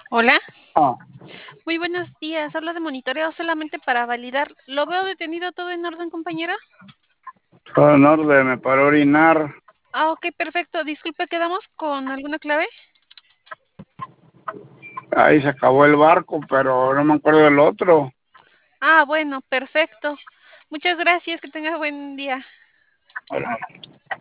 Hola, Ah, muy buenos días. Hablo de monitoreo solamente para validar. ¿Lo veo detenido todo en orden, compañero? todo en orden, me paró a orinar. Ah, ok, perfecto. Disculpe, ¿quedamos con alguna clave? Ahí se acabó el barco, pero no me acuerdo del otro. Ah, bueno, perfecto. Muchas gracias, que tenga buen día. Hola.